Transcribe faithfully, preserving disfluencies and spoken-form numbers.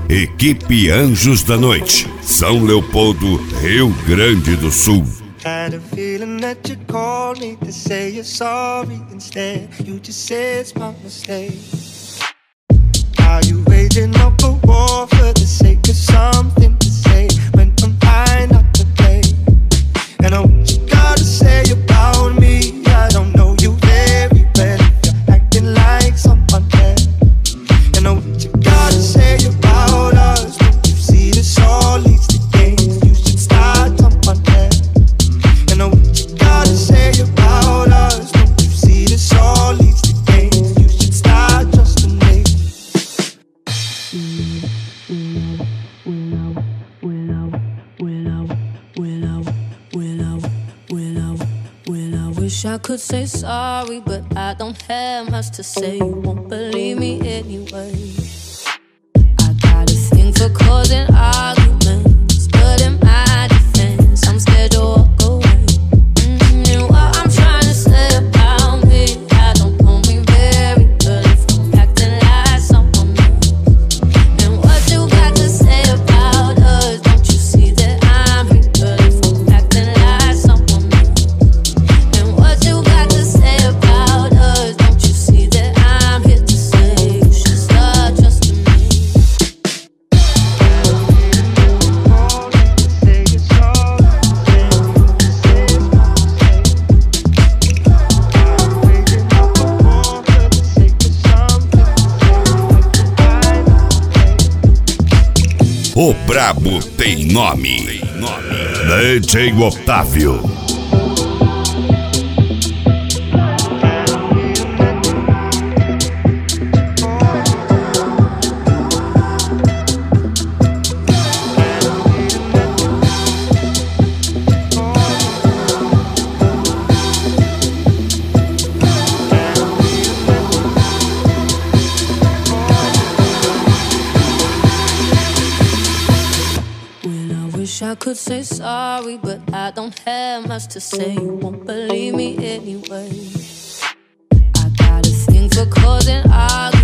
Equipe Anjos da Noite, São Leopoldo, Rio Grande do Sul. Had a feeling that you called me to say you're sorry. Instead, you just said it's my mistake. Are you waging up a war for the sake of something to say when I'm trying not to play? And I what you gotta say about me, I don't know you very well if you're acting like someone else. And I what you gotta say about us, don't you see this all leads to games? You should start someone else. And I what you gotta say about us, don't you see this all leads to games? You should start trusting me. Wish I could say sorry, but I don't have much to say. You won't believe me anyway. I got a thing for causing arguments, but in my defense, I'm scared to walk away. Mm, and what I'm trying to say about me, I don't know me very well if I'm acting like someone else. And what you got to say about us, don't you see that I'm real if I'm acting like someone else? And what you got to say about us, don't you see that I'm here to say you should start trusting me? O brabo tem nome. D J Otávio. I could say sorry, but I don't have much to say. You won't believe me anyway. I got a thing for causing arguments.